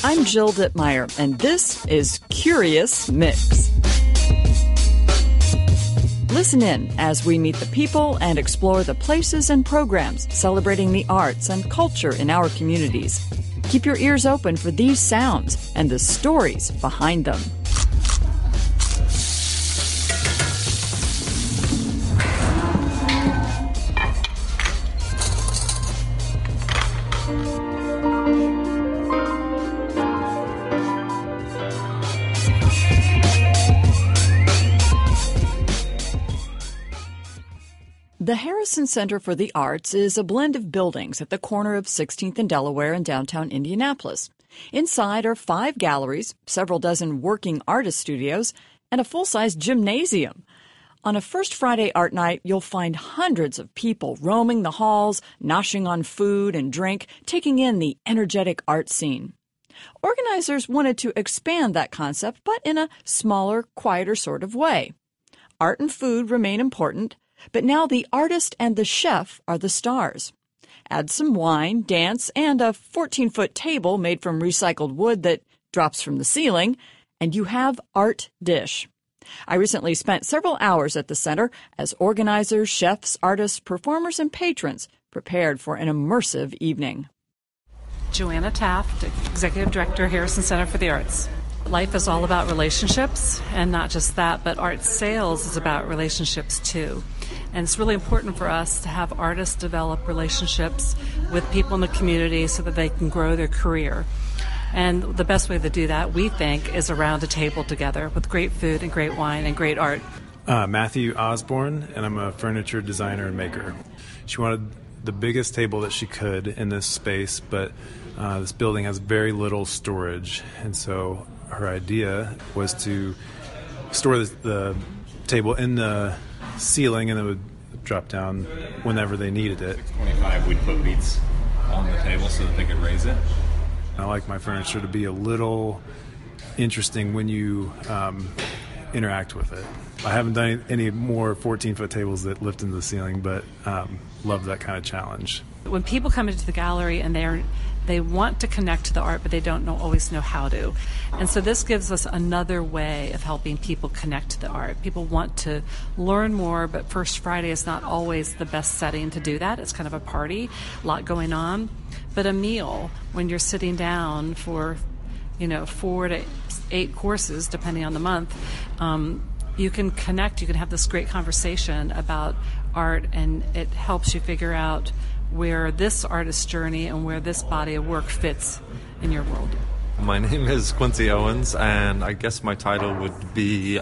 I'm Jill Dittmeyer, and this is Curious Mix. Listen in as we meet the people and explore the places and programs celebrating the arts and culture in our communities. Keep your ears open for these sounds and the stories behind them. The Harrison Center for the Arts is a blend of buildings at the corner of 16th and Delaware in downtown Indianapolis. Inside are 5 galleries, several dozen working artist studios, and a full-size gymnasium. On a First Friday art night, you'll find hundreds of people roaming the halls, noshing on food and drink, taking in the energetic art scene. Organizers wanted to expand that concept, but in a smaller, quieter sort of way. Art and food remain important, but now the artist and the chef are the stars. Add some wine, dance, and a 14-foot table made from recycled wood that drops from the ceiling, and you have Art Dish. I recently spent several hours at the center as organizers, chefs, artists, performers, and patrons prepared for an immersive evening. Joanna Taft, Executive Director, Harrison Center for the Arts. Life is all about relationships, and not just that, but art sales is about relationships too. And it's really important for us to have artists develop relationships with people in the community so that they can grow their career. And the best way to do that, we think, is around a table together with great food and great wine and great art. Matthew Osborne, and I'm a furniture designer and maker. She wanted the biggest table that she could in this space, but this building has very little storage, and so her idea was to store the table in the ceiling, and it would drop down whenever they needed it. 625, we'd put beats on the table so that they could raise it. I like my furniture to be a little interesting when you interact with it. I haven't done any more 14-foot tables that lift into the ceiling, but love that kind of challenge. When people come into the gallery and they want to connect to the art, but they don't always know how to. And so this gives us another way of helping people connect to the art. People want to learn more, but First Friday is not always the best setting to do that. It's kind of a party, a lot going on. But a meal, when you're sitting down for 4 to 8 courses, depending on the month, you can connect, you can have this great conversation about art, and it helps you figure out where this artist's journey and where this body of work fits in your world. My name is Quincy Owens, and I guess my title would be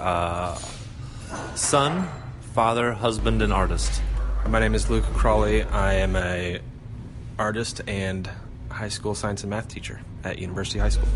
son, father, husband, and artist. My name is Luke Crawley. I am a artist and high school science and math teacher at University High School.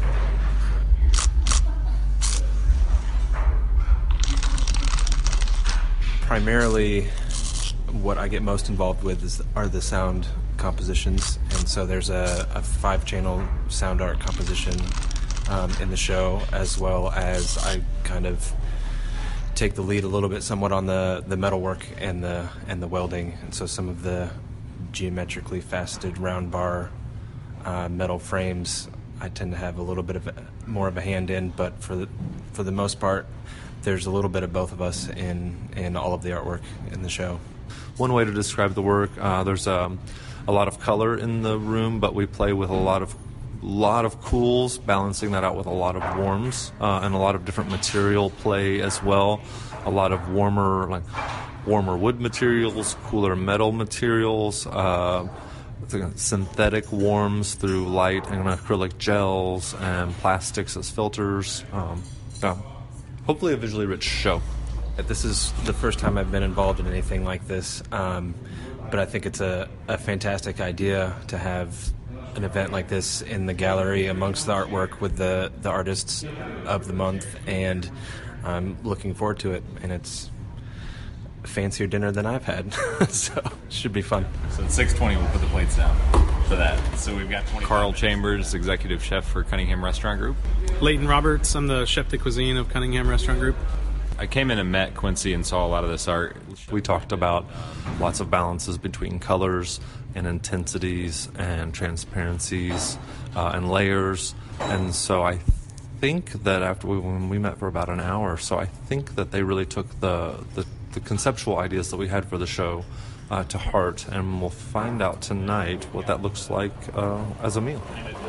Primarily, what I get most involved with are the sound compositions, and so there's a 5-channel sound art composition in the show, as well as I kind of take the lead a little bit somewhat on the metalwork and the welding, and so some of the geometrically faceted round bar metal frames I tend to have a little bit of more of a hand in, but for the most part there's a little bit of both of us in all of the artwork in the show. One way to describe the work, there's a lot of color in the room, but we play with a lot of cools, balancing that out with a lot of warms, and a lot of different material play as well. A lot of warmer wood materials, cooler metal materials, synthetic warms through light and acrylic gels and plastics as filters. Hopefully a visually rich show. This is the first time I've been involved in anything like this, but I think it's a fantastic idea to have an event like this in the gallery amongst the artwork with the artists of the month, and I'm looking forward to it, and it's a fancier dinner than I've had, so it should be fun. So at 6:20 we'll put the plates down for that. So we've got 20. Carl Chambers, Executive Chef for Cunningham Restaurant Group. Leighton Roberts, I'm the Chef de Cuisine of Cunningham Restaurant Group. I came in and met Quincy and saw a lot of this art. We talked about lots of balances between colors and intensities and transparencies and layers. And so I think that when we met for about an hour or so, I think that they really took the conceptual ideas that we had for the show to heart, and we'll find out tonight what that looks like as a meal.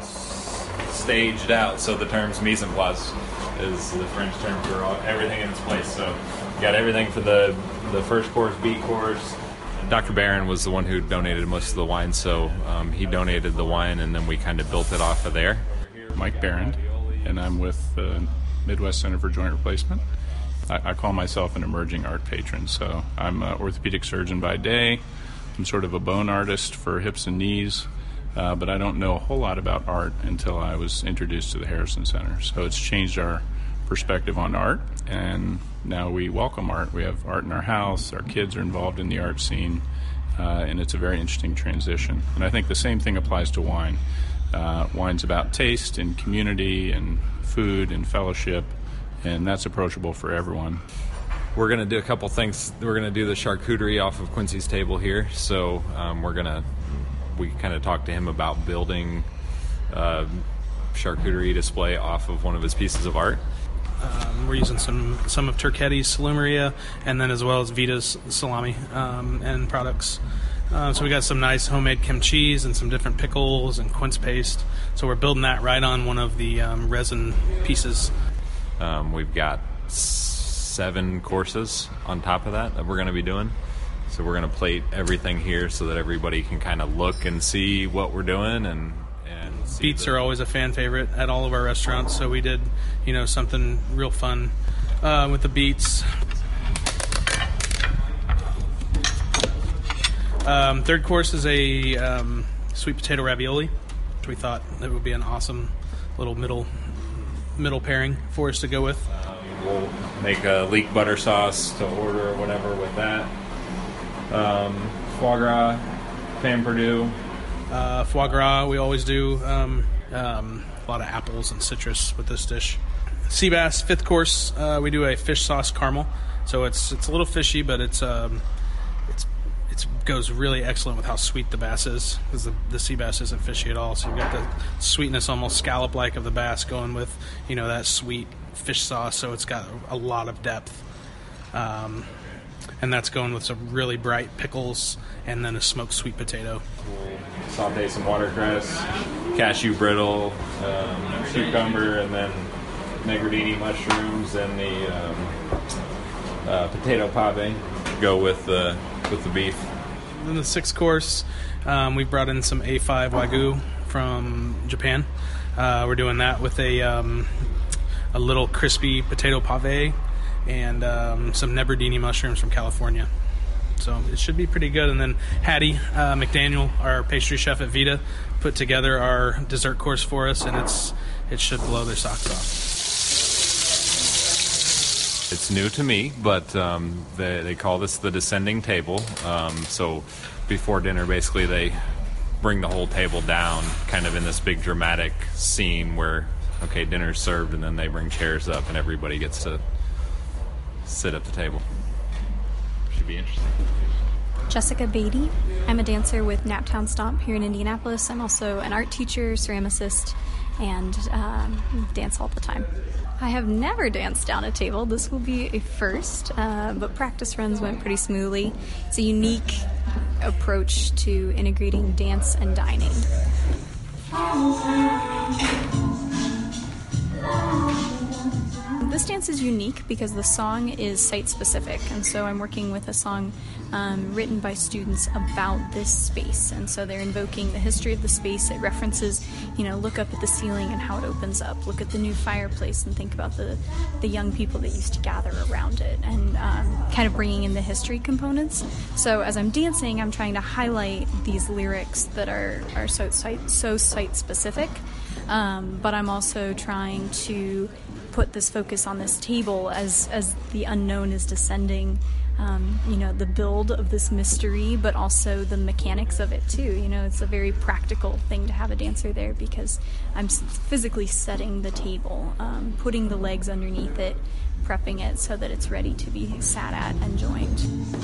Staged out, so the term's mise en place is the French term for everything in its place. So you got everything for the first course, beet course. Dr. Barron was the one who donated most of the wine, so he donated the wine, and then we kind of built it off of there. Mike Barron, and I'm with the Midwest Center for Joint Replacement. I call myself an emerging art patron, so I'm an orthopedic surgeon by day. I'm sort of a bone artist for hips and knees, but I don't know a whole lot about art until I was introduced to the Harrison Center. So it's changed our perspective on art, and now we welcome art. We have art in our house, our kids are involved in the art scene, and it's a very interesting transition. And I think the same thing applies to wine. Wine's about taste and community and food and fellowship, and that's approachable for everyone. We're going to do a couple things. We're going to do the charcuterie off of Quincy's table here. So we kind of talked to him about building a charcuterie display off of one of his pieces of art. We're using some of Turchetti's Salumeria, and then as well as Vita's salami and products. So we got some nice homemade kimchi and some different pickles and quince paste. So we're building that right on one of the resin pieces. We've got 7 courses on top of that we're going to be doing. So we're going to plate everything here so that everybody can kind of look and see what we're doing. And beets are always a fan favorite at all of our restaurants. So we did, something real fun with the beets. Third course is a sweet potato ravioli, which we thought that would be an awesome little middle pairing for us to go with. We'll make a leek butter sauce to order or whatever with that. Foie gras, Pam Perdue. Foie gras, we always do a lot of apples and citrus with this dish. Sea bass, 5th course, we do a fish sauce caramel. So it's a little fishy, but it goes really excellent with how sweet the bass is, because the sea bass isn't fishy at all. So you've got the sweetness, almost scallop-like, of the bass going with, that sweet fish sauce. So it's got a lot of depth. And that's going with some really bright pickles and then a smoked sweet potato. We'll saute some watercress, cashew brittle, cucumber, and then negridini mushrooms and the potato pave go with the beef. Then the 6th course, we brought in some A5 Wagyu from Japan. We're doing that with a little crispy potato pave and some negridini mushrooms from California. So it should be pretty good. And then Hattie McDaniel, our pastry chef at Vita, put together our dessert course for us, and it should blow their socks off. It's new to me, but they call this the descending table. So before dinner, basically, they bring the whole table down kind of in this big dramatic scene where, okay, dinner's served, and then they bring chairs up and everybody gets to sit at the table. Should be interesting. Jessica Beatty. I'm a dancer with Naptown Stomp here in Indianapolis. I'm also an art teacher, ceramicist, and dance all the time. I have never danced down a table. This will be a first, but practice runs went pretty smoothly. It's a unique approach to integrating dance and dining. This dance is unique because the song is site-specific, and so I'm working with a song written by students about this space, and so they're invoking the history of the space. It references, look up at the ceiling and how it opens up, look at the new fireplace and think about the young people that used to gather around it, and kind of bringing in the history components. So as I'm dancing, I'm trying to highlight these lyrics that are so site-specific, but I'm also trying to put this focus on this table as the unknown is descending the build of this mystery, but also the mechanics of it too. It's a very practical thing to have a dancer there because I'm physically setting the table, putting the legs underneath it, prepping it so that it's ready to be sat at and joined.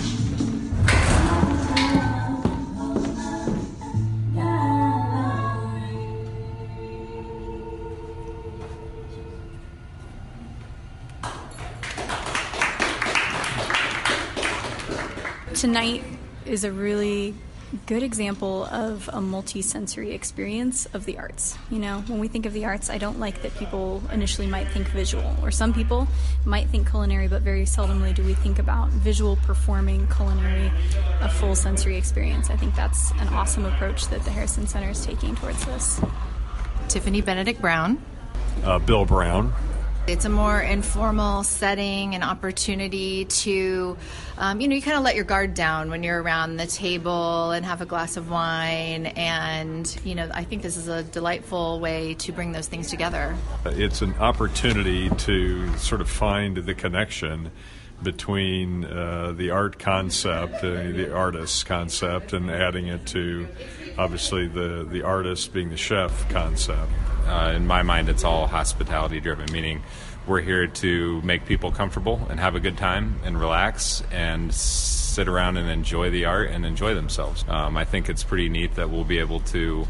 Tonight is a really good example of a multi-sensory experience of the arts. When we think of the arts, I don't like that people initially might think visual, or some people might think culinary, but very seldomly do we think about visual, performing, culinary, a full sensory experience. I think that's an awesome approach that the Harrison Center is taking towards this. Tiffany Benedict Brown. Bill Brown. It's a more informal setting and opportunity to, you kind of let your guard down when you're around the table and have a glass of wine. And, I think this is a delightful way to bring those things together. It's an opportunity to sort of find the connection between the art concept, the artist concept, and adding it to, obviously, the artist being the chef concept. In my mind, it's all hospitality driven, meaning we're here to make people comfortable and have a good time and relax and sit around and enjoy the art and enjoy themselves. I think it's pretty neat that we'll be able to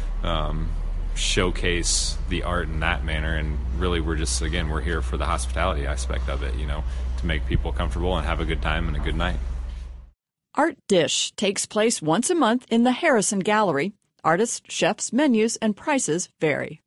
showcase the art in that manner, and really we're here for the hospitality aspect of it, to make people comfortable and have a good time and a good night. Art Dish takes place once a month in the Harrison Gallery. Artists, chefs, menus, and prices vary.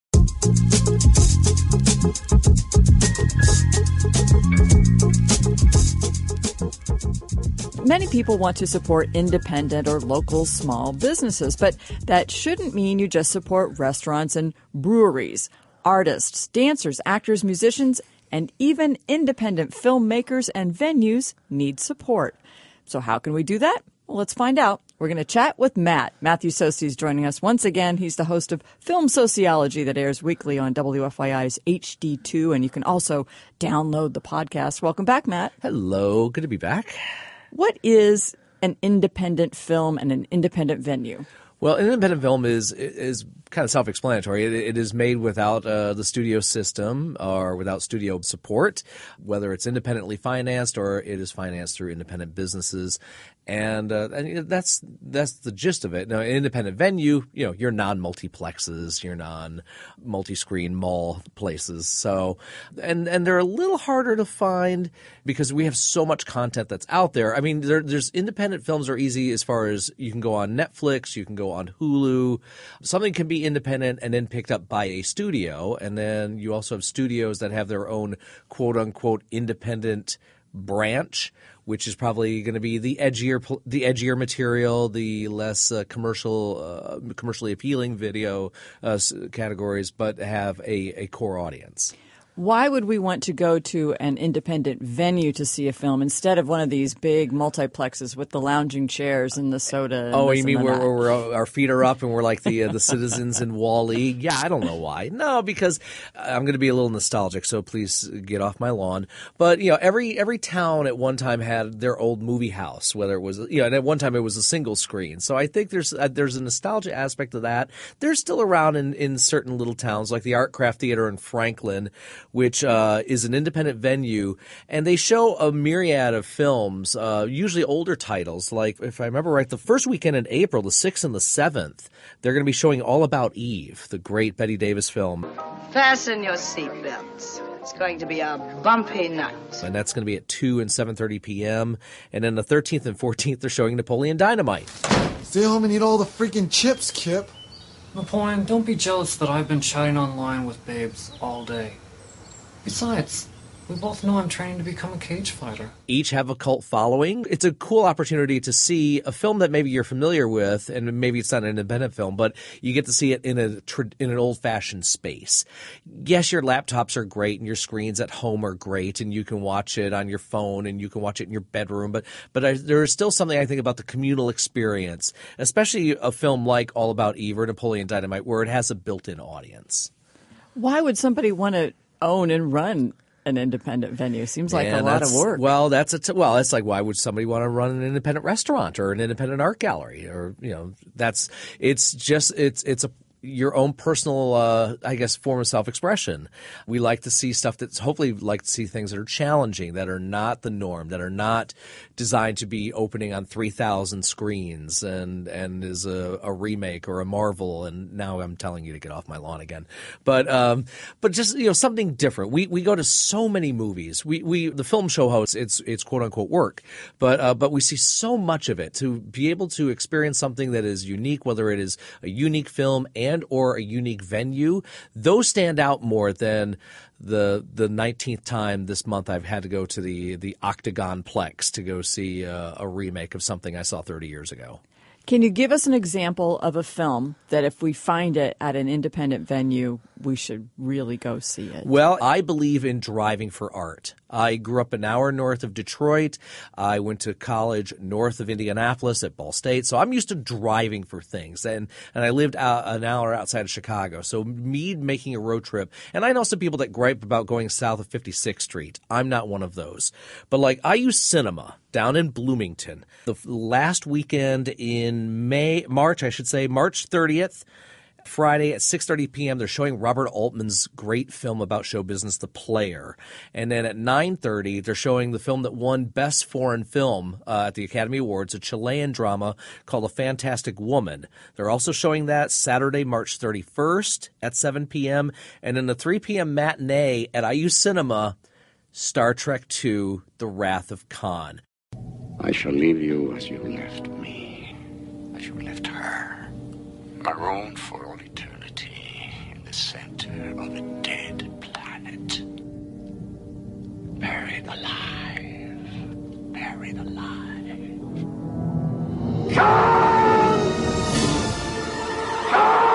Many people want to support independent or local small businesses, but that shouldn't mean you just support restaurants and breweries. Artists, dancers, actors, musicians, and even independent filmmakers and venues need support. So how can we do that? Well, let's find out. We're going to chat with Matt. Matthew Sosi is joining us once again. He's the host of Film Sociology that airs weekly on WFYI's HD2, and you can also download the podcast. Welcome back, Matt. Hello. Good to be back. What is an independent film and an independent venue? Well, an independent film is kind of self-explanatory. It is made without the studio system or without studio support, whether it's independently financed or it is financed through independent businesses. And that's the gist of it. Now, an independent venue, you're non-multiplexes, you're non-multi-screen mall places. So, and they're a little harder to find because we have so much content that's out there. I mean, there's independent films are easy as far as you can go on Netflix, you can go on Hulu. Something can be independent and then picked up by a studio, and then you also have studios that have their own quote-unquote independent branch, which is probably going to be the edgier material, the less commercially appealing video categories, but have a core audience. Why would we want to go to an independent venue to see a film instead of one of these big multiplexes with the lounging chairs and the soda? Oh, you mean where our feet are up and we're like the citizens in Wall-E? Yeah, I don't know why. No, because I'm going to be a little nostalgic, so please get off my lawn. But every town at one time had their old movie house, whether it was and at one time it was a single screen. So I think there's a nostalgia aspect of that. They're still around in certain little towns like the Art Craft Theater in Franklin, which is an independent venue, and they show a myriad of films, usually older titles. Like, if I remember right, the first weekend in April, the 6th and the 7th, they're going to be showing All About Eve, the great Bette Davis film. Fasten your seatbelts. It's going to be a bumpy night. And that's going to be at 2 and 7:30 p.m. And then the 13th and 14th, they're showing Napoleon Dynamite. Stay home and eat all the freaking chips, Kip. Napoleon, don't be jealous that I've been chatting online with babes all day. Besides, we both know I'm training to become a cage fighter. Each have a cult following. It's a cool opportunity to see a film that maybe you're familiar with, and maybe it's not an independent film, but you get to see it in an old-fashioned space. Yes, your laptops are great, and your screens at home are great, and you can watch it on your phone, and you can watch it in your bedroom, but there is still something, I think, about the communal experience, especially a film like All About Eve or Napoleon Dynamite, where it has a built-in audience. Why would somebody want to own and run an independent venue? Seems like a lot of work. Well, that's like, why would somebody want to run an independent restaurant or an independent art gallery? Or, it's your own personal, I guess, form of self-expression. We like to see stuff hopefully like to see things that are challenging, that are not the norm, that are not designed to be opening on 3,000 screens and is a remake or a Marvel. And now I'm telling you to get off my lawn again. But just, something different. We go to so many movies. The film show hosts, it's quote unquote work, but we see so much of it. To be able to experience something that is unique, whether it is a unique film and or a unique venue, those stand out more than the 19th time this month I've had to go to the Octagon Plex to go see a remake of something I saw 30 years ago. Can you give us an example of a film that if we find it at an independent venue, we should really go see it? Well, I believe in driving for art. I grew up an hour north of Detroit. I went to college north of Indianapolis at Ball State. So I'm used to driving for things. And I lived an hour outside of Chicago. So me making a road trip. And I know some people that gripe about going south of 56th Street. I'm not one of those. But like IU Cinema down in Bloomington, the last weekend in March 30th, Friday at 6:30 p.m. they're showing Robert Altman's great film about show business, The Player. And then at 9:30 they're showing the film that won Best Foreign Film at the Academy Awards, a Chilean drama called A Fantastic Woman. They're also showing that Saturday, March 31st at 7 p.m. And in the 3 p.m. matinee at IU Cinema, Star Trek II, The Wrath of Khan. I shall leave you as you left me, as you left her, marooned for all eternity in the center of a dead planet. Buried alive, buried alive. Khan! Khan!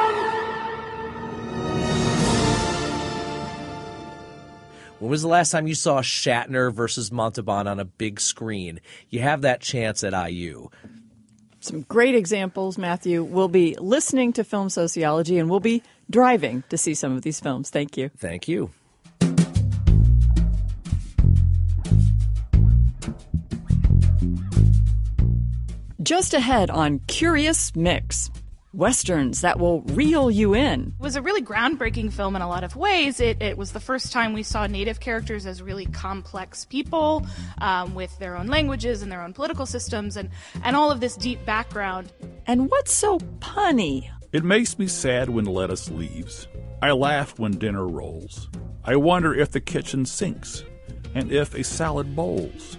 When was the last time you saw Shatner versus Montalban on a big screen? You have that chance at IU. Some great examples, Matthew. We'll be listening to film sociology, and we'll be driving to see some of these films. Thank you. Thank you. Just ahead on Curious Mix. Westerns that will reel you in. It was a really groundbreaking film in a lot of ways. It was the first time we saw Native characters as really complex people with their own languages and their own political systems and all of this deep background. And what's so punny? It makes me sad when lettuce leaves. I laugh when dinner rolls. I wonder if the kitchen sinks and if a salad bowls.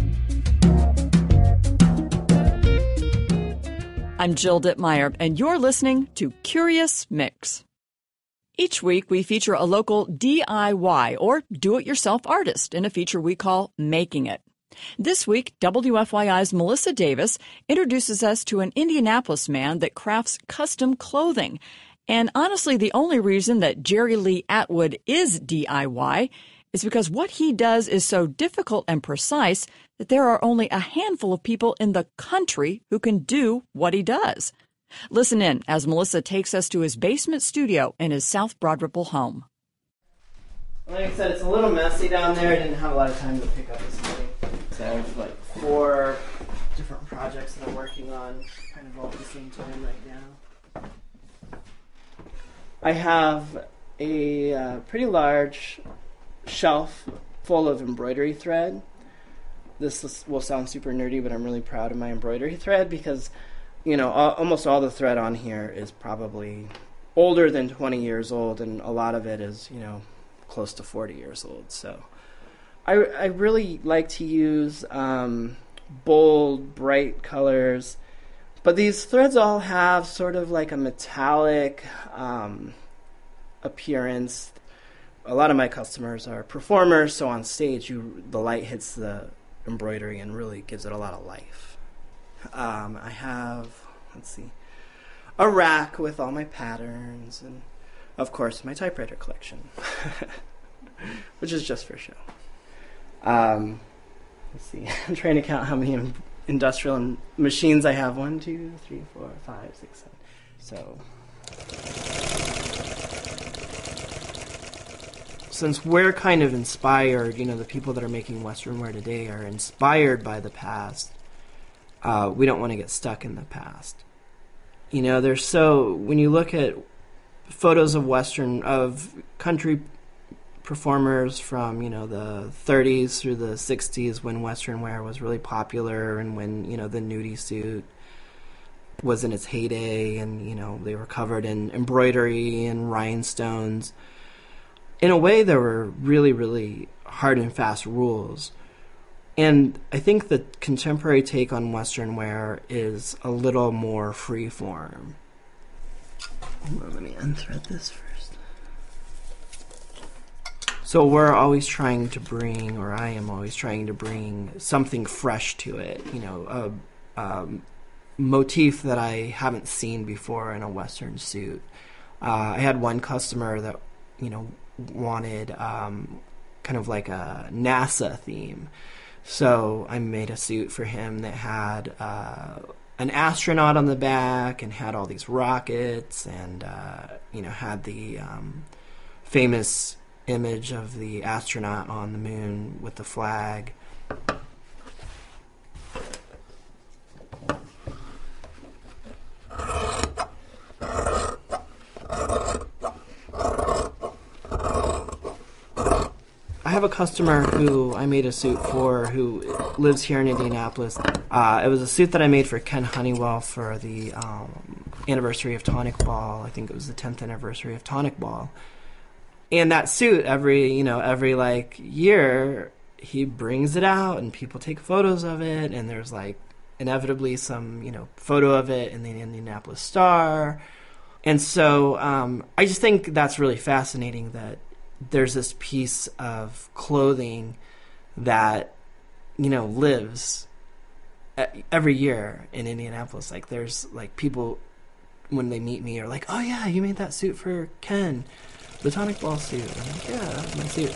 I'm Jill Dittmeyer, and you're listening to Curious Mix. Each week, we feature a local DIY, or do-it-yourself artist, in a feature we call Making It. This week, WFYI's Melissa Davis introduces us to an Indianapolis man that crafts custom clothing. And honestly, the only reason that Jerry Lee Atwood is DIY is because what he does is so difficult and precise that there are only a handful of people in the country who can do what he does. Listen in as Melissa takes us to his basement studio in his South Broad Ripple home. Like I said, it's a little messy down there. I didn't have a lot of time to pick up this morning. So I have like 4 different projects that I'm working on kind of all at the same time right now. I have a pretty large shelf full of embroidery thread. This will sound super nerdy, but I'm really proud of my embroidery thread because, almost all the thread on here is probably older than 20 years old, and a lot of it is, close to 40 years old. So I really like to use bold, bright colors, but these threads all have sort of like a metallic appearance. A lot of my customers are performers, so on stage, the light hits the embroidery and really gives it a lot of life. I have, a rack with all my patterns, and of course my typewriter collection, which is just for show. I'm trying to count how many industrial machines I have. 1, 2, 3, 4, 5, 6, 7. since we're kind of inspired, the people that are making Western wear today are inspired by the past, we don't want to get stuck in the past. When you look at photos of country performers from, the 30s through the 60s when Western wear was really popular and when, the nudie suit was in its heyday and, they were covered in embroidery and rhinestones. In a way, there were really, really hard and fast rules. And I think the contemporary take on Western wear is a little more free-form. Let me unthread this first. So we're always trying to bring, or I am always trying to bring something fresh to it, a motif that I haven't seen before in a Western suit. I had one customer that, wanted kind of like a NASA theme. So I made a suit for him that had an astronaut on the back and had all these rockets and, had the famous image of the astronaut on the moon with the flag. I have a customer who I made a suit for who lives here in Indianapolis. It was a suit that I made for Ken Honeywell for the anniversary of Tonic Ball. I think it was the 10th anniversary of Tonic Ball. And that suit, every year, he brings it out and people take photos of it, and there's inevitably some, photo of it in the Indianapolis Star. And so I just think that's really fascinating that there's this piece of clothing that, lives every year in Indianapolis. There's people, when they meet me, are like, oh yeah, you made that suit for Ken. The Tonic Ball suit. I'm like, yeah, that's my suit.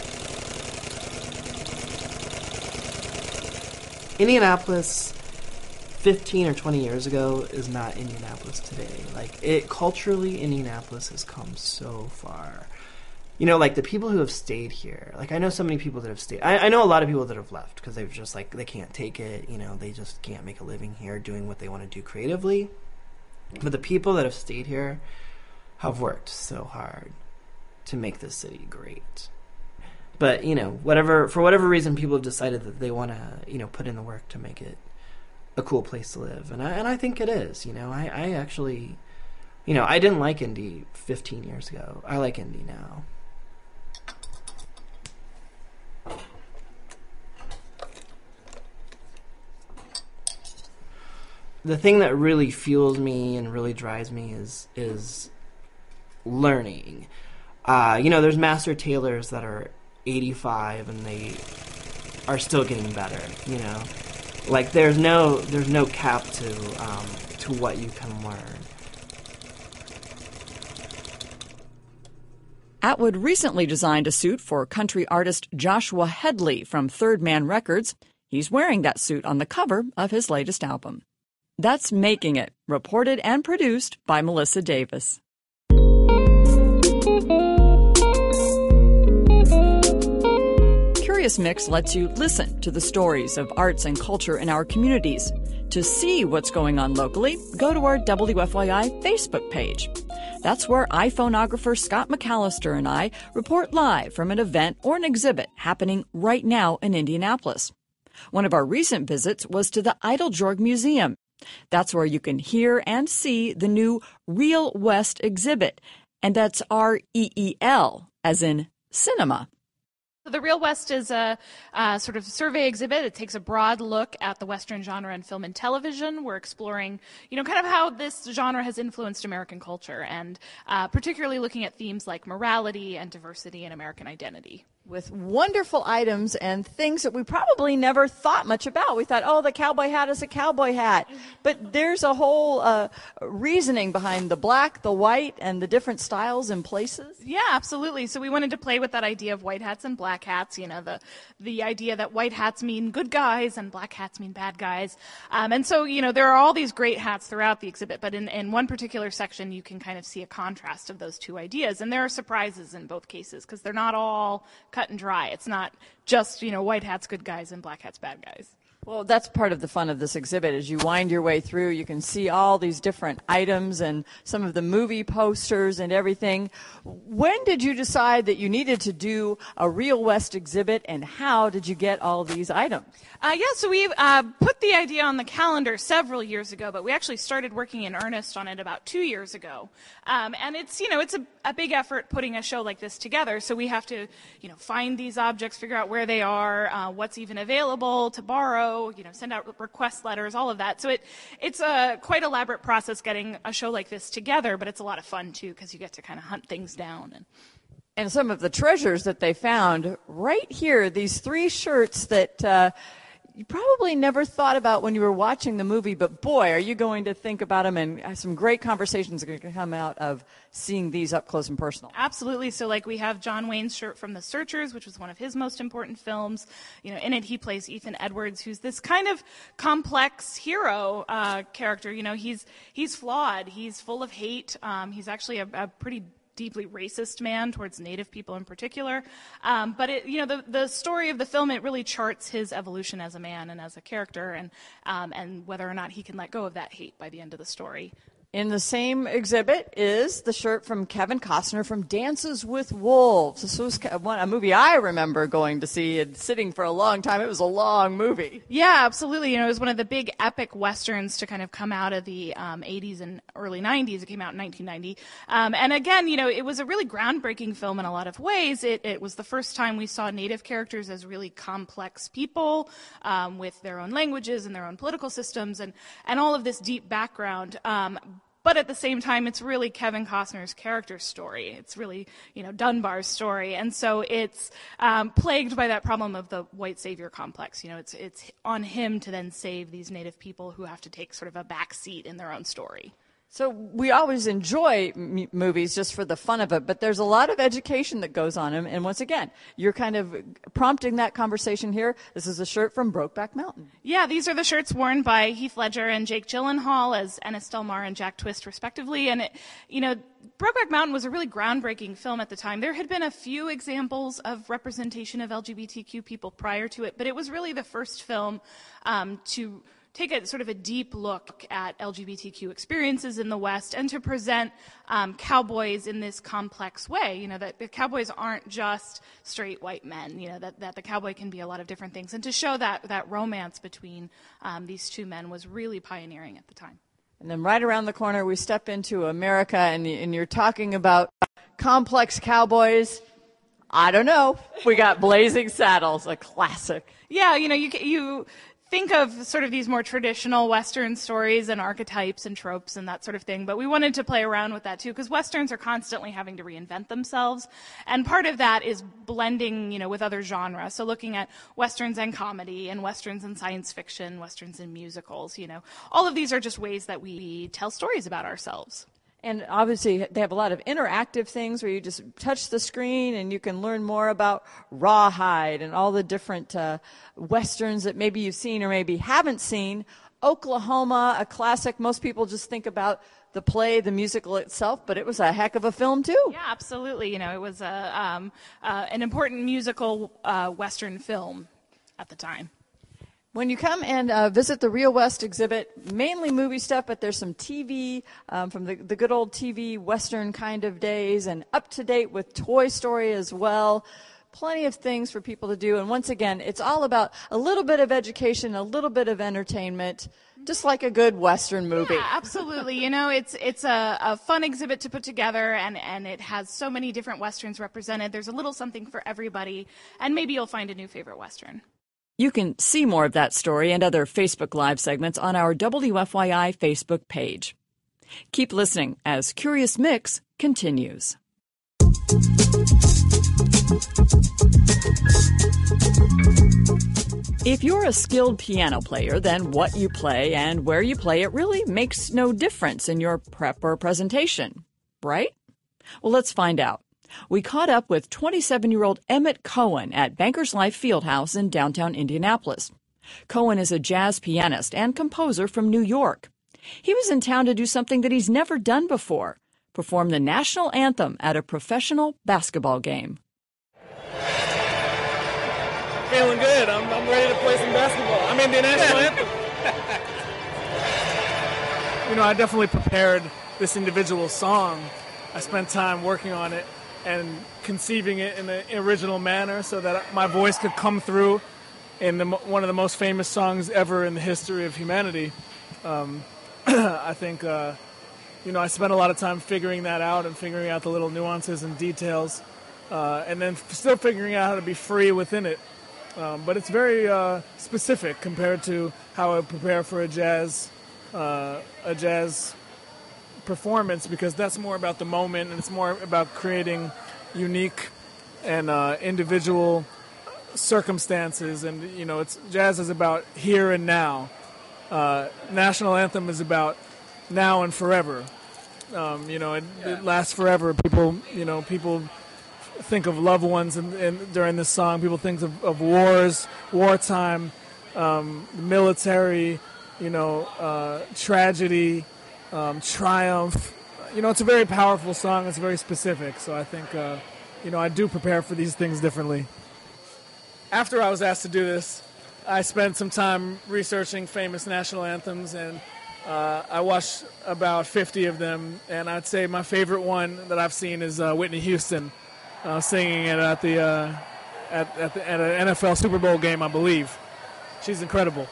Indianapolis 15 or 20 years ago is not Indianapolis today. Culturally, Indianapolis has come so far. The people who have stayed here. I know so many people that have stayed. I know a lot of people that have left because they've just, they can't take it. They just can't make a living here doing what they want to do creatively. But the people that have stayed here have worked so hard to make this city great. But, for whatever reason, people have decided that they want to, put in the work to make it a cool place to live. And I think it is, I actually, I didn't like Indy 15 years ago. I like Indy now. The thing that really fuels me and really drives me is learning. There's master tailors that are 85 and they are still getting better. There's no cap to what you can learn. Atwood recently designed a suit for country artist Joshua Headley from Third Man Records. He's wearing that suit on the cover of his latest album. That's Making It, reported and produced by Melissa Davis. Curious Mix lets you listen to the stories of arts and culture in our communities. To see what's going on locally, go to our WFYI Facebook page. That's where iPhoneographer Scott McAllister and I report live from an event or an exhibit happening right now in Indianapolis. One of our recent visits was to the Eiteljorg Museum. That's where you can hear and see the new Real West exhibit, and that's REEL, as in cinema. The Real West is a sort of survey exhibit. It takes a broad look at the Western genre in film and television. We're exploring, kind of how this genre has influenced American culture, and particularly looking at themes like morality and diversity and American identity. with wonderful items and things that we probably never thought much about. We thought, oh, the cowboy hat is a cowboy hat. But there's a whole reasoning behind the black, the white, and the different styles and places. Yeah, absolutely. So we wanted to play with that idea of white hats and black hats, you know, the idea that white hats mean good guys and black hats mean bad guys. And so, you know, there are all these great hats throughout the exhibit, but in one particular section, you can kind of see a contrast of those two ideas. And there are surprises in both cases because they're not all cut and dry. It's not just, you know, white hats good guys and black hats bad guys. Well, that's part of the fun of this exhibit. As you wind your way through, you can see all these different items and some of the movie posters and everything. When did you decide that you needed to do a Real West exhibit, and how did you get all these items? So we put the idea on the calendar several years ago, but we actually started working in earnest on it about 2 years ago. And it's, you know, it's a big effort putting a show like this together. So we have to, you know, find these objects, figure out where they are, what's even available to borrow, you know, send out request letters, all of that. So it's a quite elaborate process getting a show like this together, but it's a lot of fun too because you get to kind of hunt things down. And some of the treasures that they found right here, these 3 shirts that you probably never thought about when you were watching the movie, but boy, are you going to think about them, and some great conversations are going to come out of seeing these up close and personal. Absolutely. So like we have John Wayne's shirt from The Searchers, which was one of his most important films. You know, in it he plays Ethan Edwards, who's this kind of complex hero character. You know, he's flawed. He's full of hate. He's actually a pretty deeply racist man towards Native people in particular. But it, you know, the story of the film, it really charts his evolution as a man and as a character, and whether or not he can let go of that hate by the end of the story. In the same exhibit is the shirt from Kevin Costner from Dances with Wolves. This was a movie I remember going to see and sitting for a long time. It was a long movie. Yeah, absolutely. You know, it was one of the big epic westerns to kind of come out of the 80s and early 90s. It came out in 1990. And again, you know, it was a really groundbreaking film in a lot of ways. It was the first time we saw Native characters as really complex people with their own languages and their own political systems and all of this deep background. But at the same time, it's really Kevin Costner's character story. It's really, you know, Dunbar's story. And so it's plagued by that problem of the white savior complex. You know, it's on him to then save these Native people who have to take sort of a back seat in their own story. So we always enjoy movies just for the fun of it, but there's a lot of education that goes on them. And once again, you're kind of prompting that conversation here. This is a shirt from Brokeback Mountain. Yeah, these are the shirts worn by Heath Ledger and Jake Gyllenhaal as Ennis Del Mar and Jack Twist, respectively. And, you know, Brokeback Mountain was a really groundbreaking film at the time. There had been a few examples of representation of LGBTQ people prior to it, but it was really the first film to take a sort of a deep look at LGBTQ experiences in the West and to present cowboys in this complex way. You know, that the cowboys aren't just straight white men, you know, that the cowboy can be a lot of different things. And to show that romance between these two men was really pioneering at the time. And then right around the corner, we step into America, and you're talking about complex cowboys. I don't know. We got Blazing Saddles, a classic. Yeah, you know, you think of sort of these more traditional Western stories and archetypes and tropes and that sort of thing, but we wanted to play around with that too, because Westerns are constantly having to reinvent themselves, and part of that is blending, you know, with other genres. So looking at Westerns and comedy, and Westerns and science fiction, Westerns and musicals, you know, all of these are just ways that we tell stories about ourselves. And obviously, they have a lot of interactive things where you just touch the screen and you can learn more about Rawhide and all the different Westerns that maybe you've seen or maybe haven't seen. Oklahoma, a classic. Most people just think about the play, the musical itself, but it was a heck of a film, too. Yeah, absolutely. You know, it was an important musical Western film at the time. When you come and visit the Real West exhibit, mainly movie stuff, but there's some TV from the good old TV Western kind of days, and up to date with Toy Story as well. Plenty of things for people to do. And once again, it's all about a little bit of education, a little bit of entertainment, just like a good Western movie. Yeah, absolutely. You know, it's a fun exhibit to put together, and it has so many different Westerns represented. There's a little something for everybody, and maybe you'll find a new favorite Western. You can see more of that story and other Facebook Live segments on our WFYI Facebook page. Keep listening as Curious Mix continues. If you're a skilled piano player, then what you play and where you play it really makes no difference in your prep or presentation, right? Well, let's find out. We caught up with 27-year-old Emmett Cohen at Bankers Life Fieldhouse in downtown Indianapolis. Cohen is a jazz pianist and composer from New York. He was in town to do something that he's never done before, perform the national anthem at a professional basketball game. Feeling good. I'm ready to play some basketball. I mean, the national anthem. I definitely prepared this individual song. I spent time working on it and conceiving it in the original manner so that my voice could come through in one of the most famous songs ever in the history of humanity. I think, I spent a lot of time figuring that out and figuring out the little nuances and details, and then still figuring out how to be free within it. But it's very specific compared to how I prepare for a jazz performance, because that's more about the moment and it's more about creating unique and individual circumstances. And jazz is about here and now. National anthem is about now and forever. It lasts forever. People think of loved ones and during this song. People think of wars, wartime, military, tragedy, triumph. It's a very powerful song. It's very specific. So I think, I do prepare for these things differently. After I was asked to do this, I spent some time researching famous national anthems, and I watched about 50 of them. And I'd say my favorite one that I've seen is Whitney Houston singing it at an NFL Super Bowl game, I believe. She's incredible.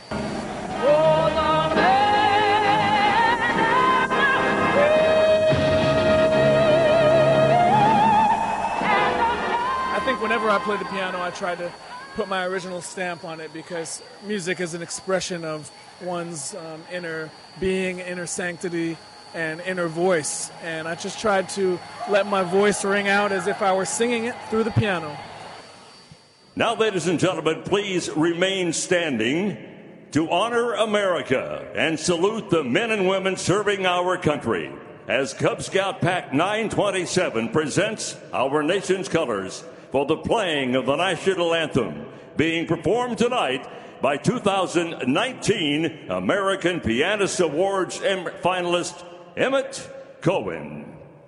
I think whenever I play the piano, I try to put my original stamp on it, because music is an expression of one's inner being, inner sanctity, and inner voice. And I just tried to let my voice ring out as if I were singing it through the piano. Now, ladies and gentlemen, please remain standing to honor America and salute the men and women serving our country as Cub Scout Pack 927 presents our nation's colors for the playing of the national anthem, being performed tonight by 2019 American Pianist Awards finalist Emmett Cohen.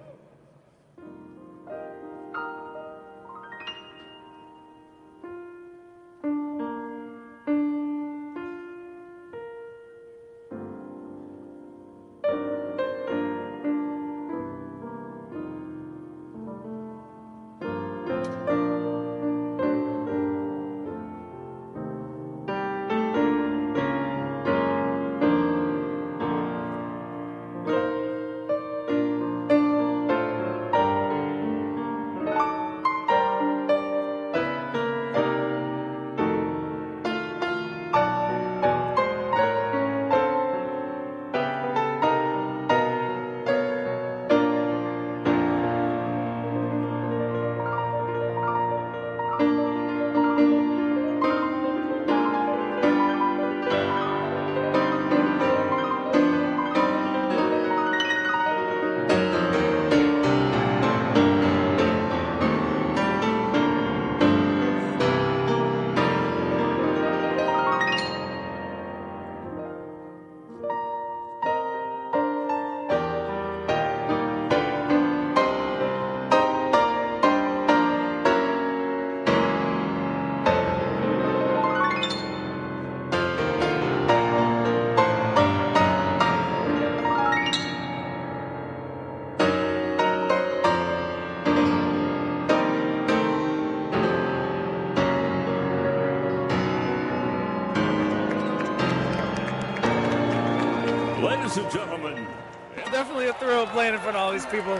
Ladies and gentlemen, it's definitely a thrill playing in front of all these people.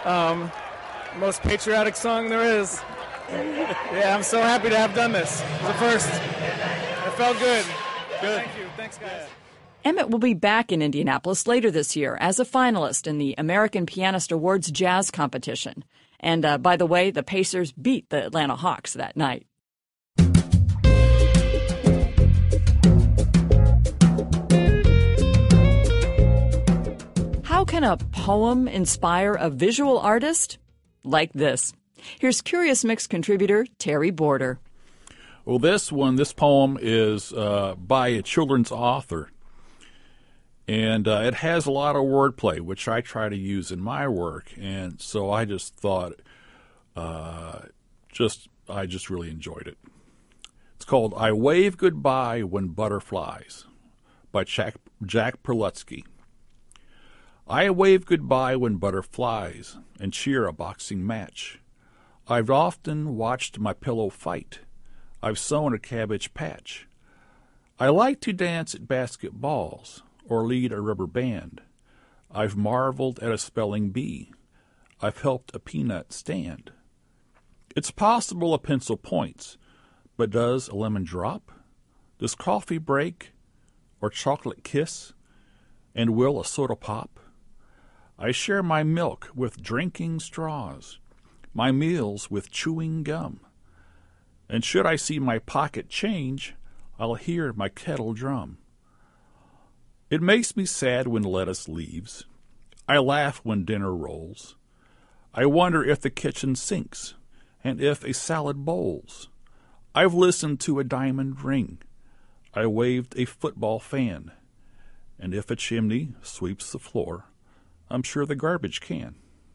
Most patriotic song there is. Yeah, I'm so happy to have done this. It's the first. It felt good. Good. Thank you. Thanks, guys. Emmett will be back in Indianapolis later this year as a finalist in the American Pianist Awards Jazz Competition. And by the way, the Pacers beat the Atlanta Hawks that night. How can a poem inspire a visual artist? Like this. Here's Curious Mix contributor Terry Border. Well, this poem is by a children's author. And it has a lot of wordplay, which I try to use in my work. And so I just thought, I just really enjoyed it. It's called I Wave Goodbye When Butter Flies by Jack Perlutsky. I wave goodbye when butter flies and cheer a boxing match. I've often watched my pillow fight. I've sown a cabbage patch. I like to dance at basketballs or lead a rubber band. I've marveled at a spelling bee. I've helped a peanut stand. It's possible a pencil points, but does a lemon drop? Does coffee break or chocolate kiss? And will a soda pop? I share my milk with drinking straws, my meals with chewing gum. And should I see my pocket change, I'll hear my kettle drum. It makes me sad when lettuce leaves. I laugh when dinner rolls. I wonder if the kitchen sinks and if a salad bowls. I've listened to a diamond ring. I waved a football fan. And if a chimney sweeps the floor, I'm sure the garbage can.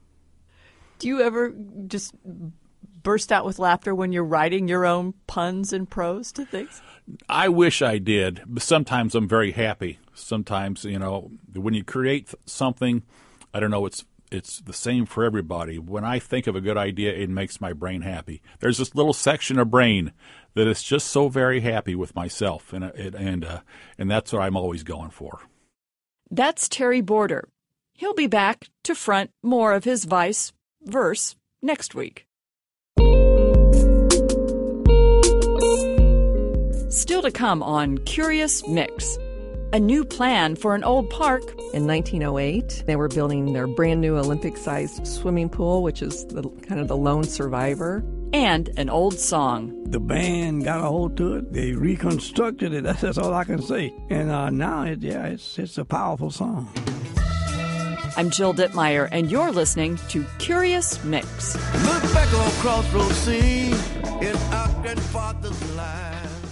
Do you ever just burst out with laughter when you're writing your own puns and prose to things? I wish I did, but sometimes I'm very happy. Sometimes, when you create something, I don't know, it's the same for everybody. When I think of a good idea, it makes my brain happy. There's this little section of brain that is just so very happy with myself, and that's what I'm always going for. That's Terry Border. He'll be back to front more of his verse next week. Still to come on Curious Mix. A new plan for an old park. In 1908, they were building their brand new Olympic-sized swimming pool, which is kind of the lone survivor. And an old song. The band got a hold to it. They reconstructed it. That's all I can say. And now, it's a powerful song. I'm Jill Dittmeyer, and you're listening to Curious Mix. Look back on Crossroads scene in our grandfather's line.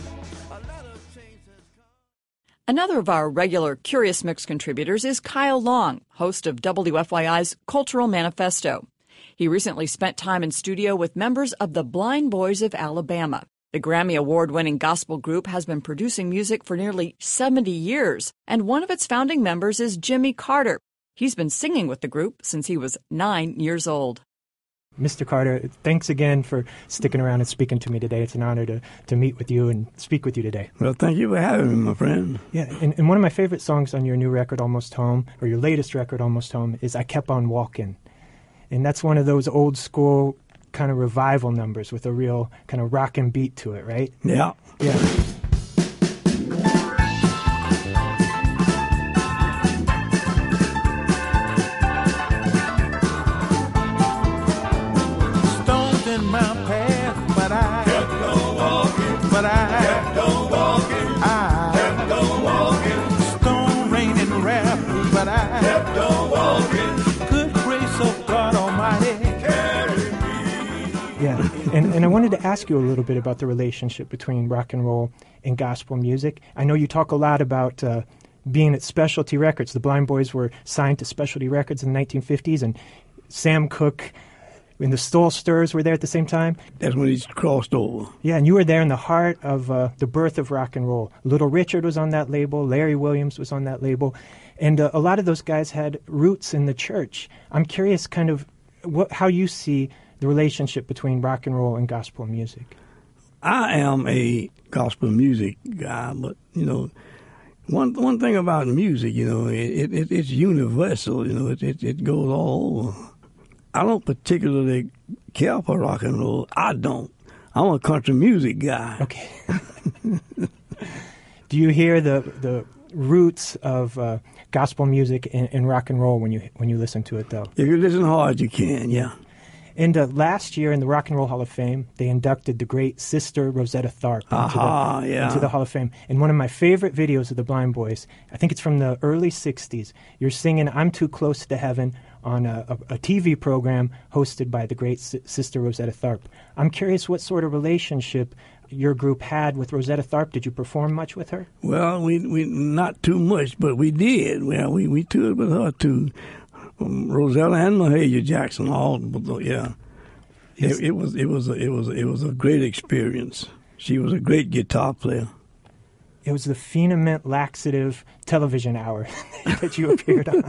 Another of our regular Curious Mix contributors is Kyle Long, host of WFYI's Cultural Manifesto. He recently spent time in studio with members of the Blind Boys of Alabama. The Grammy Award-winning gospel group has been producing music for nearly 70 years, and one of its founding members is Jimmy Carter. He's been singing with the group since he was 9 years old. Mr. Carter, thanks again for sticking around and speaking to me today. It's an honor to meet with you and speak with you today. Well, thank you for having me, my friend. Yeah, and one of my favorite songs on your new record, Almost Home, or your latest record, Almost Home, is I Kept On Walking. And that's one of those old school kind of revival numbers with a real kind of rockin' beat to it, right? Yeah. Yeah. And I wanted to ask you a little bit about the relationship between rock and roll and gospel music. I know you talk a lot about being at Specialty Records. The Blind Boys were signed to Specialty Records in the 1950s, and Sam Cooke and the Stolsters were there at the same time. That's when he crossed over. Yeah, and you were there in the heart of the birth of rock and roll. Little Richard was on that label. Larry Williams was on that label. And a lot of those guys had roots in the church. I'm curious kind of how you see the relationship between rock and roll and gospel music. I am a gospel music guy, but, one thing about music, it's universal, it goes all over. I don't particularly care for rock and roll. I don't. I'm a country music guy. Okay. Do you hear the roots of gospel music in rock and roll when you listen to it, though? If you listen hard, you can, yeah. And last year in the Rock and Roll Hall of Fame, they inducted the great Sister Rosetta Tharpe into the Hall of Fame. And one of my favorite videos of the Blind Boys, I think it's from the early 60s, you're singing I'm Too Close to Heaven on a TV program hosted by the great Sister Rosetta Tharpe. I'm curious what sort of relationship your group had with Rosetta Tharpe. Did you perform much with her? Well, we not too much, but we did. Well, we toured with her too. Rosetta and Mahalia Jackson, yeah. It was a great experience. She was a great guitar player. It was the Phenoment Laxative television hour that you appeared on.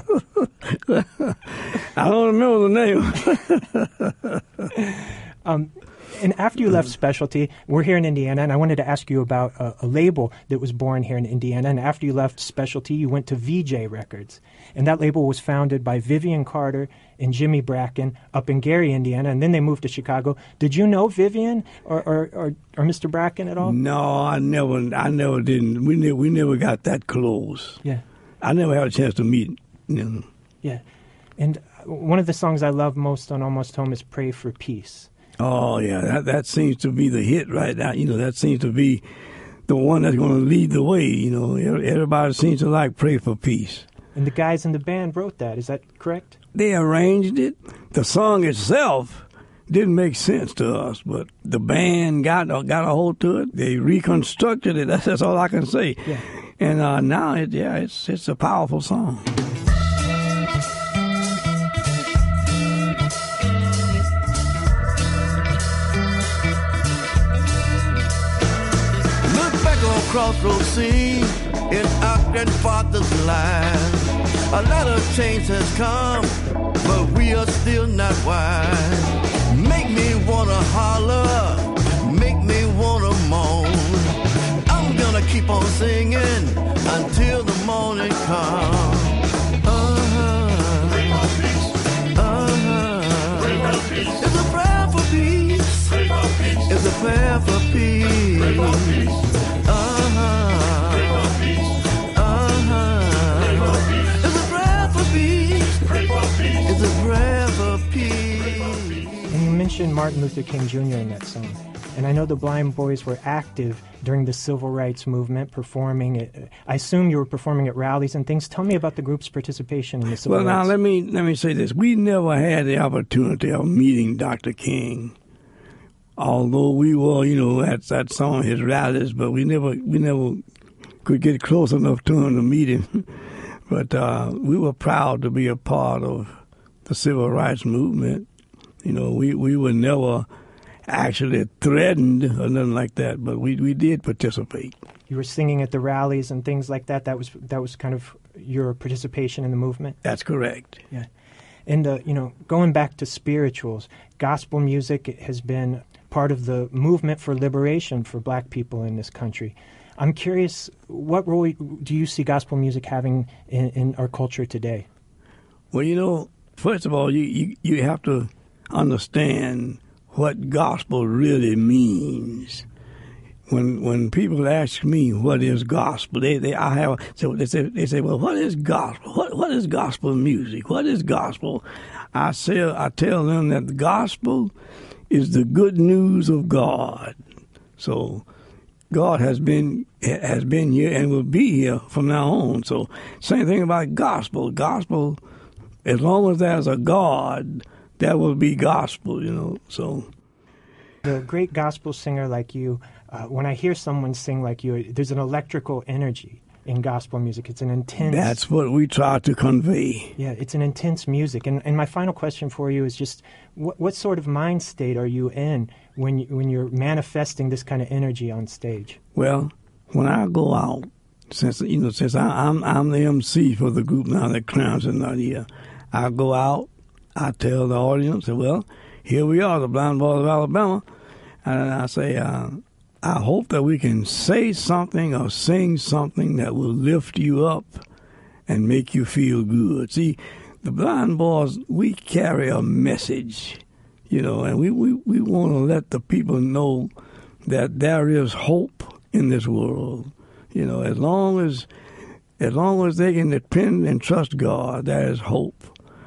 I don't remember the name. And after you left Specialty, we're here in Indiana, and I wanted to ask you about a label that was born here in Indiana. And after you left Specialty, you went to VJ Records. And that label was founded by Vivian Carter and Jimmy Bracken up in Gary, Indiana, and then they moved to Chicago. Did you know Vivian or Mr. Bracken at all? No, I never didn't. We never got that close. Yeah. I never had a chance to meet. Yeah. And one of the songs I love most on Almost Home is Pray for Peace. Oh, yeah, that seems to be the hit right now. That seems to be the one that's going to lead the way. Everybody seems to like Pray for Peace. And the guys in the band wrote that. Is that correct? They arranged it. The song itself didn't make sense to us, but the band got a hold to it. They reconstructed it. That's all I can say. Yeah. And now, it's a powerful song. Crossroads scene in our grandfather's line. A lot of change has come, but we are still not wise. Make me wanna holler, make me wanna moan. I'm gonna keep on singing until the morning comes. It's a prayer for peace. It's a prayer for peace. And you mentioned Martin Luther King Jr. in that song. And I know the Blind Boys were active during the civil rights movement, performing at, I assume you were performing at rallies and things. Tell me about the group's participation in the civil rights. Well, now, let me say this. We never had the opportunity of meeting Dr. King. Although we were, at some of his rallies, but we never could get close enough to him to meet him. But we were proud to be a part of the civil rights movement. We were never actually threatened or nothing like that, but we did participate. You were singing at the rallies and things like that. That was kind of your participation in the movement. That's correct. Yeah, and going back to spirituals, gospel music has been part of the movement for liberation for black people in this country. I'm curious, what role do you see gospel music having in our culture today? Well, first of all, you have to understand what gospel really means. When people ask me what is gospel, they say, well, what is gospel? What is gospel music? What is gospel? I tell them that the gospel is the good news of God. So God has been here and will be here from now on. So same thing about gospel. Gospel, as long as there's a God, that will be gospel, So the great gospel singer like you, when I hear someone sing like you, there's an electrical energy in gospel music. It's an intense... That's what we try to convey. Yeah, it's an intense music. And my final question for you is just, what sort of mind state are you in when you're manifesting this kind of energy on stage? Well, when I go out, since I'm the MC for the group now that Clarence is not here, I go out, I tell the audience, well, here we are, the Blind Boys of Alabama, and I say, I hope that we can say something or sing something that will lift you up and make you feel good. See, the Blind Boys, we carry a message, and we want to let the people know that there is hope in this world. As long as they can depend and trust God, there is hope.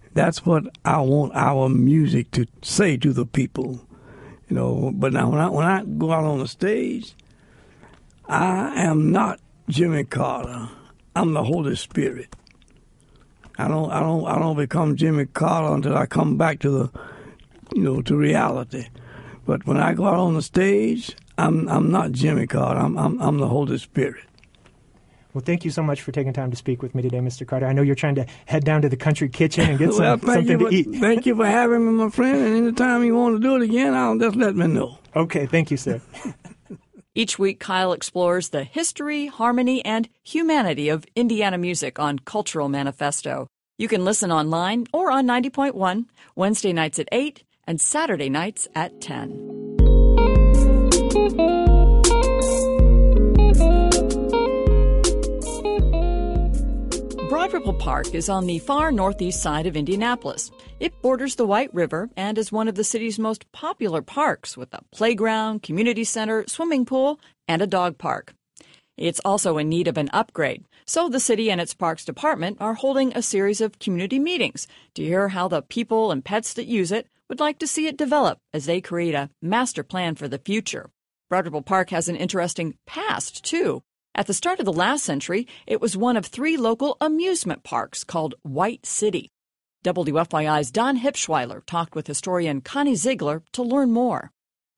That's what I want our music to say to the people, you know. But now when I go out on the stage, I am not Jimmy Carter. I'm the Holy Spirit. I don't become Jimmy Carter until I come back to the, you know, to reality. But when I go out on the stage, I'm not Jimmy Carter. I'm the Holy Spirit. Well, thank you so much for taking time to speak with me today, Mr. Carter. I know you're trying to head down to the country kitchen and get something to eat. Thank you for having me, my friend. And anytime you want to do it again, just let me know. Okay, thank you, sir. Each week, Kyle explores the history, harmony, and humanity of Indiana music on Cultural Manifesto. You can listen online or on 90.1, Wednesday nights at 8 and Saturday nights at 10. Broad Ripple Park is on the far northeast side of Indianapolis. It borders the White River and is one of the city's most popular parks with a playground, community center, swimming pool, and a dog park. It's also in need of an upgrade, so the city and its parks department are holding a series of community meetings to hear how the people and pets that use it would like to see it develop as they create a master plan for the future. Broad Ripple Park has an interesting past, too. At the start of the last century, it was one of 3 local amusement parks called White City. WFYI's Don Hipschweiler talked with historian Connie Ziegler to learn more.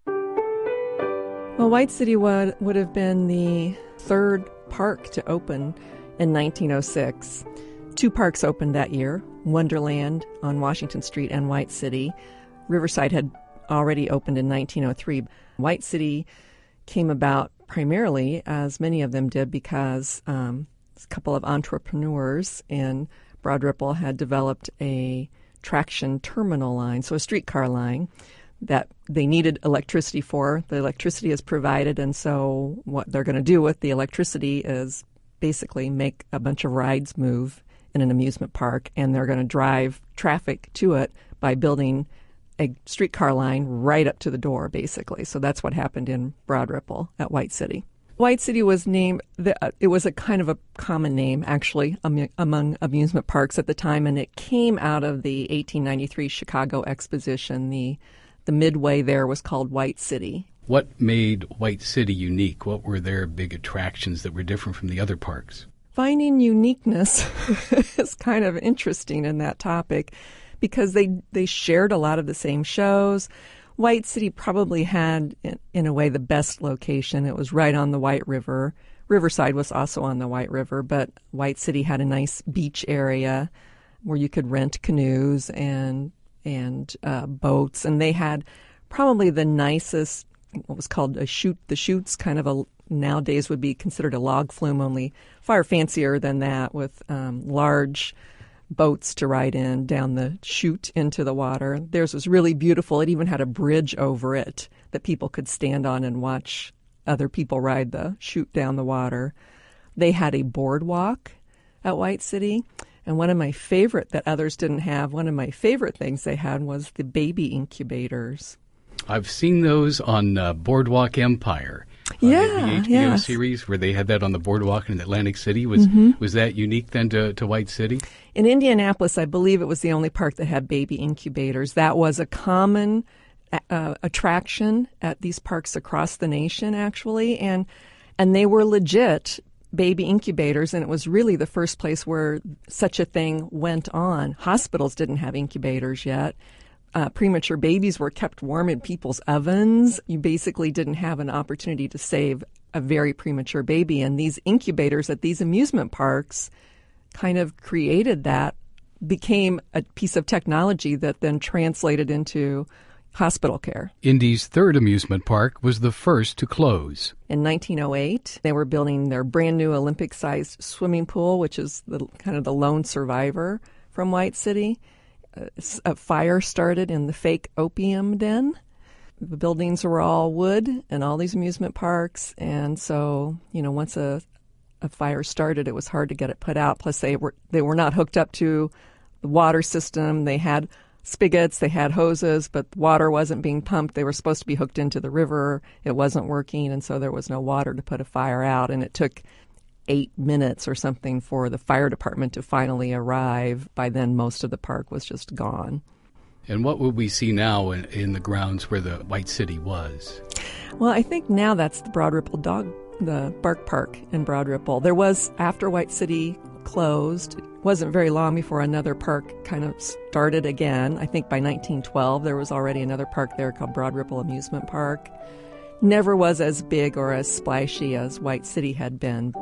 Well, White City would have been the 3rd park to open in 1906. 2 parks opened that year, Wonderland on Washington Street and White City. Riverside had already opened in 1903. White City came about primarily, as many of them did, because a couple of entrepreneurs in Broad Ripple had developed a traction terminal line, so a streetcar line that they needed electricity for. The electricity is provided, and so what they're going to do with the electricity is basically make a bunch of rides move in an amusement park, and they're going to drive traffic to it by building a streetcar line right up to the door, basically. So that's what happened in Broad Ripple at White City. White City was named, it was a kind of a common name, actually, among amusement parks at the time, and it came out of the 1893 Chicago Exposition. The midway there was called White City. What made White City unique? What were their big attractions that were different from the other parks? Finding uniqueness is kind of interesting in that topic, because they shared a lot of the same shows. White City probably had, in a way, the best location. It was right on the White River. Riverside was also on the White River, but White City had a nice beach area where you could rent canoes and boats, and they had probably the nicest, what was called the chutes, kind of nowadays would be considered a log flume, only far fancier than that, with large boats to ride in down the chute into the water. Theirs was really beautiful. It even had a bridge over it that people could stand on and watch other people ride the chute down the water. They had a boardwalk at White City. And one of my favorite that others didn't have, one of my favorite things they had was the baby incubators. I've seen those on Boardwalk Empire. The HBO series where they had that on the boardwalk in Atlantic City. Was that unique then to White City? In Indianapolis, I believe it was the only park that had baby incubators. That was a common attraction at these parks across the nation, actually, and they were legit baby incubators, and it was really the first place where such a thing went on. Hospitals didn't have incubators yet. Premature babies were kept warm in people's ovens. You basically didn't have an opportunity to save a very premature baby. And these incubators at these amusement parks kind of created that, became a piece of technology that then translated into hospital care. Indy's 3rd amusement park was the first to close. In 1908, they were building their brand new Olympic-sized swimming pool, which is kind of the lone survivor from White City. A fire started in the fake opium den. The buildings were all wood in all these amusement parks, and so, once a fire started, it was hard to get it put out. Plus, they were not hooked up to the water system. They had spigots, they had hoses, but water wasn't being pumped. They were supposed to be hooked into the river. It wasn't working, and so there was no water to put a fire out, and it took 8 minutes or something for the fire department to finally arrive. By then, most of the park was just gone. And what would we see now in the grounds where the White City was? Well, I think now that's the Broad Ripple the Bark Park in Broad Ripple. There was, after White City closed, it wasn't very long before another park kind of started again. I think by 1912 there was already another park there called Broad Ripple Amusement Park. Never was as big or as splashy as White City had been.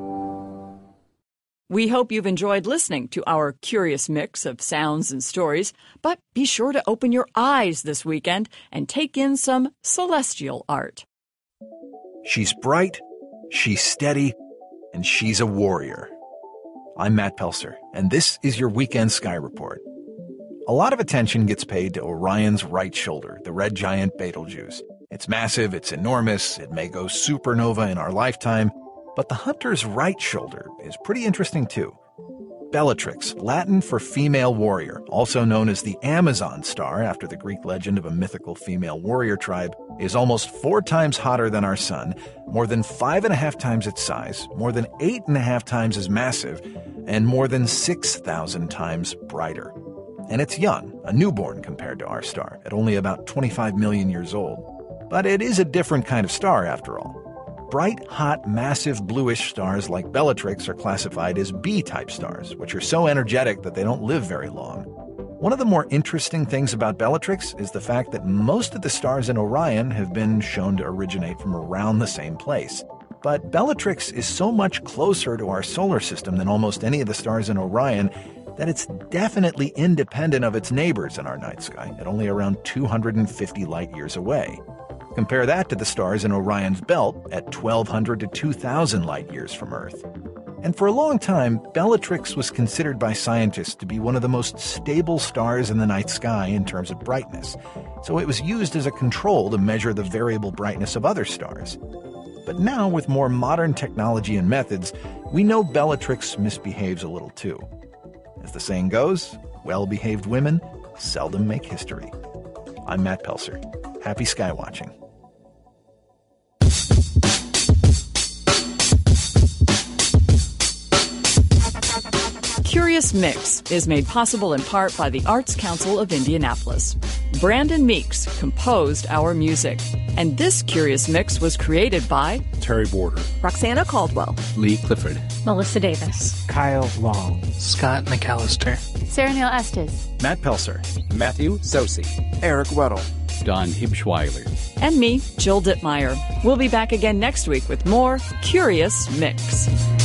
We hope you've enjoyed listening to our curious mix of sounds and stories, but be sure to open your eyes this weekend and take in some celestial art. She's bright, she's steady, and she's a warrior. I'm Matt Pelser, and this is your Weekend Sky Report. A lot of attention gets paid to Orion's right shoulder, the red giant Betelgeuse. It's massive, it's enormous, it may go supernova in our lifetime, but the hunter's right shoulder is pretty interesting too. Bellatrix, Latin for female warrior, also known as the Amazon star after the Greek legend of a mythical female warrior tribe, is almost 4 times hotter than our sun, more than 5.5 times its size, more than 8.5 times as massive, and more than 6,000 times brighter. And it's young, a newborn compared to our star, at only about 25 million years old. But it is a different kind of star after all. Bright, hot, massive bluish stars like Bellatrix are classified as B-type stars, which are so energetic that they don't live very long. One of the more interesting things about Bellatrix is the fact that most of the stars in Orion have been shown to originate from around the same place. But Bellatrix is so much closer to our solar system than almost any of the stars in Orion that it's definitely independent of its neighbors in our night sky, at only around 250 light-years away. Compare that to the stars in Orion's belt at 1,200 to 2,000 light-years from Earth. And for a long time, Bellatrix was considered by scientists to be one of the most stable stars in the night sky in terms of brightness, so it was used as a control to measure the variable brightness of other stars. But now, with more modern technology and methods, we know Bellatrix misbehaves a little too. As the saying goes, well-behaved women seldom make history. I'm Matt Pelser. Happy sky watching. Curious Mix is made possible in part by the Arts Council of Indianapolis. Brandon Meeks composed our music. And this Curious Mix was created by Terry Border, Roxana Caldwell, Lee Clifford, Melissa Davis, Kyle Long, Scott McAllister, Sarah Neal Estes, Matt Pelser, Matthew Zosi, Eric Weddle, Don Hibschweiler, and me, Jill Dittmeyer. We'll be back again next week with more Curious Mix.